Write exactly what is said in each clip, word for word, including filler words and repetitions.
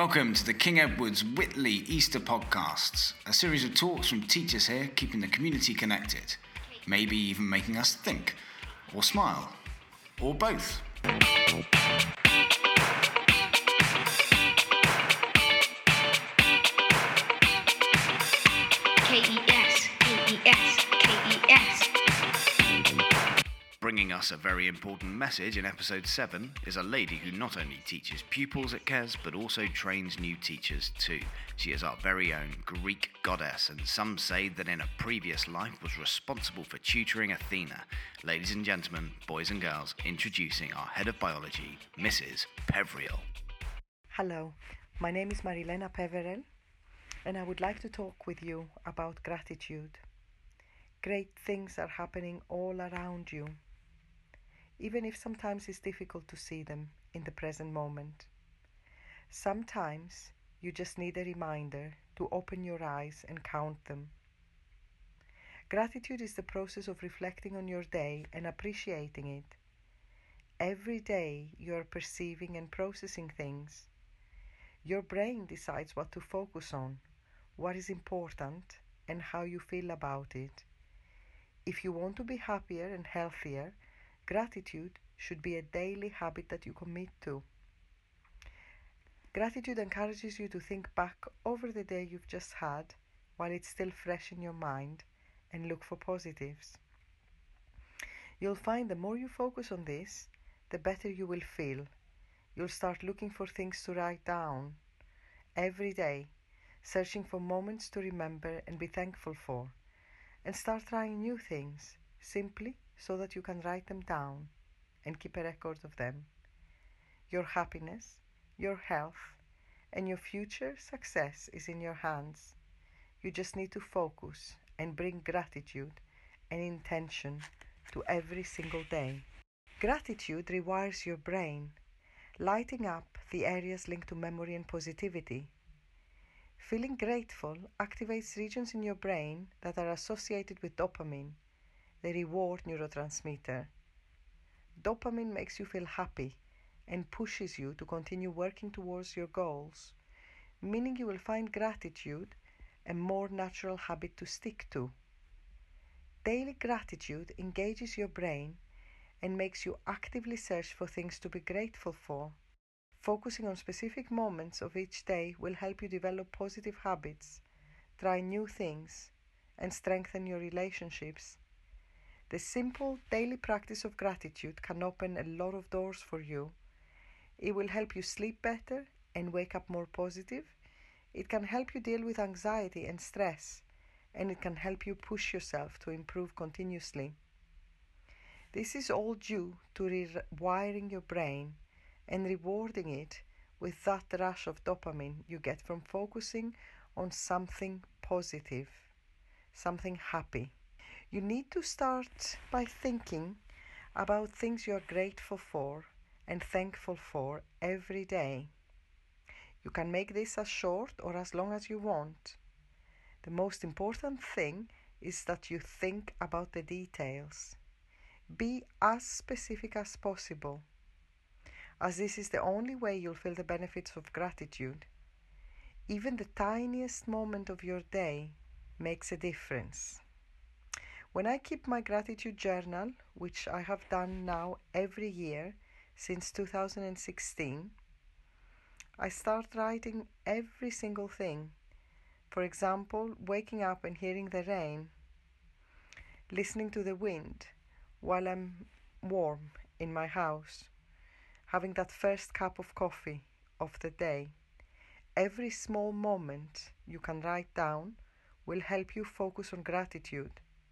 Welcome to the King Edward's Whitley Easter Podcasts, a series of talks from teachers here keeping the community connected, maybe even making us think, or smile, or both. K E S, K E S, K E S. Bringing us a very important message in episode seven is a lady who not only teaches pupils at K E S but also trains new teachers too. She is our very own Greek goddess, and some say that in a previous life was responsible for tutoring Athena. Ladies and gentlemen, boys and girls, introducing our head of biology, Missus Peveril. Hello, my name is Marilena Peveril, and I would like to talk with you about gratitude. Great things are happening all around you, even if sometimes it's difficult to see them in the present moment. Sometimes you just need a reminder to open your eyes and count them. Gratitude is the process of reflecting on your day and appreciating it. Every day you are perceiving and processing things. Your brain decides what to focus on, what is important, and how you feel about it. If you want to be happier and healthier, gratitude should be a daily habit that you commit to. Gratitude encourages you to think back over the day you've just had while it's still fresh in your mind and look for positives. You'll find the more you focus on this, the better you will feel. You'll start looking for things to write down every day, searching for moments to remember and be thankful for, and start trying new things simply so that you can write them down and keep a record of them. Your happiness, your health, and your future success is in your hands. You just need to focus and bring gratitude and intention to every single day. Gratitude rewires your brain, lighting up the areas linked to memory and positivity. Feeling grateful activates regions in your brain that are associated with dopamine, the reward neurotransmitter. Dopamine makes you feel happy and pushes you to continue working towards your goals, meaning you will find gratitude a more natural habit to stick to. Daily gratitude engages your brain and makes you actively search for things to be grateful for. Focusing on specific moments of each day will help you develop positive habits, try new things, and strengthen your relationships. The simple daily practice of gratitude can open a lot of doors for you. It will help you sleep better and wake up more positive. It can help you deal with anxiety and stress, and it can help you push yourself to improve continuously. This is all due to rewiring your brain and rewarding it with that rush of dopamine you get from focusing on something positive, something happy. You need to start by thinking about things you are grateful for and thankful for every day. You can make this as short or as long as you want. The most important thing is that you think about the details. Be as specific as possible, as this is the only way you'll feel the benefits of gratitude. Even the tiniest moment of your day makes a difference. When I keep my gratitude journal, which I have done now every year since two thousand sixteen, I start writing every single thing. For example, waking up and hearing the rain, listening to the wind while I'm warm in my house, having that first cup of coffee of the day. Every small moment you can write down will help you focus on gratitude.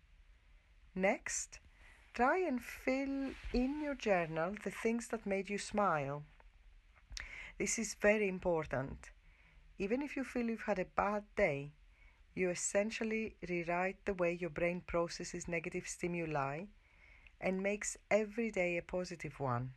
Next, try and fill in your journal the things that made you smile. This is very important. Even if you feel you've had a bad day, you essentially rewrite the way your brain processes negative stimuli and makes every day a positive one.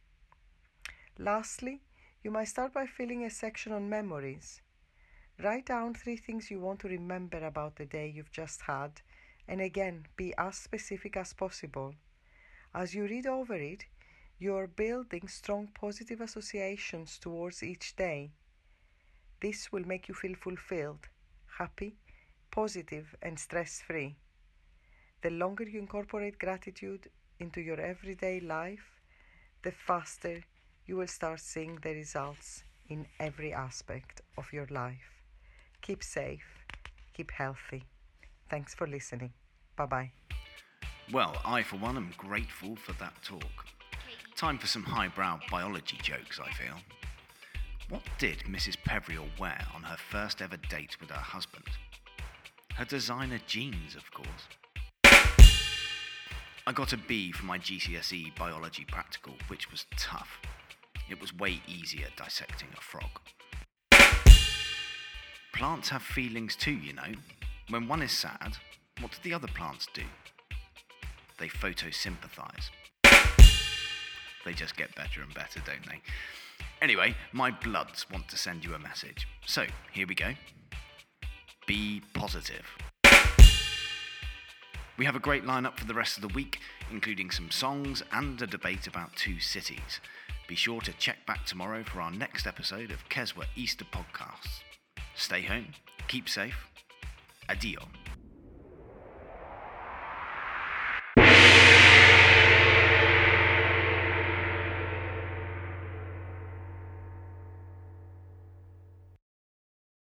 Lastly, you might start by filling a section on memories. Write down three things you want to remember about the day you've just had, and again, be as specific as possible. As you read over it, you are building strong positive associations towards each day. This will make you feel fulfilled, happy, positive, and stress-free. The longer you incorporate gratitude into your everyday life, the faster you will start seeing the results in every aspect of your life. Keep safe, keep healthy. Thanks for listening. Bye-bye. Well, I for one am grateful for that talk. Time for some highbrow biology jokes, I feel. What did Missus Peveril wear on her first ever date with her husband? Her designer jeans, of course. I got a B for my G C S E biology practical, which was tough. It was way easier dissecting a frog. Plants have feelings too, you know. When one is sad, what do the other plants do? They photosympathize. They just get better and better, don't they? Anyway, my bloods want to send you a message. So, here we go. Be positive. We have a great lineup for the rest of the week, including some songs and a debate about two cities. Be sure to check back tomorrow for our next episode of Keswa Easter Podcasts. Stay home, keep safe, adio.